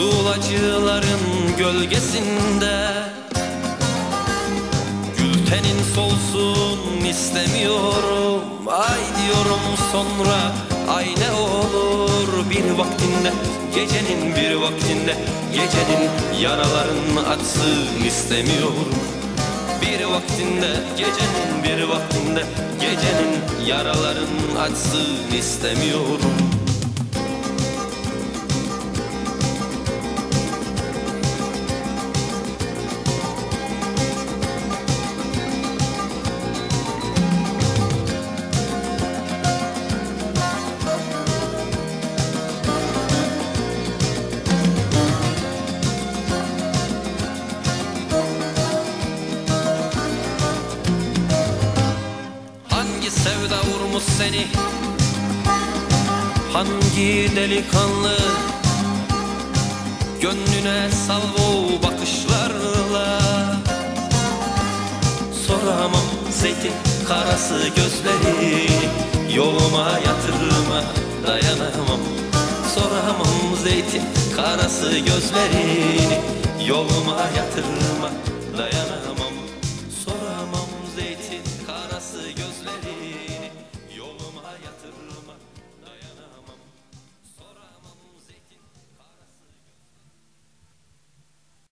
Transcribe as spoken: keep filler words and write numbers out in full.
Tuğlacıların gölgesinde gül tenin solsun istemiyorum. Ay diyorum sonra ay ne olur bir vaktinde, gecenin bir vaktinde, gecenin yaraların atsın istemiyorum. Bir vaktinde, gecenin bir vaktinde, gecenin yaraların atsın istemiyorum. Sevda vurmuş seni, hangi delikanlı gönlüne salvo bakışlarla? Soramam zeytin karası gözlerini, yoluma yatırma dayanamam. Soramam zeytin karası gözlerini, yoluma yatırma dayanamam.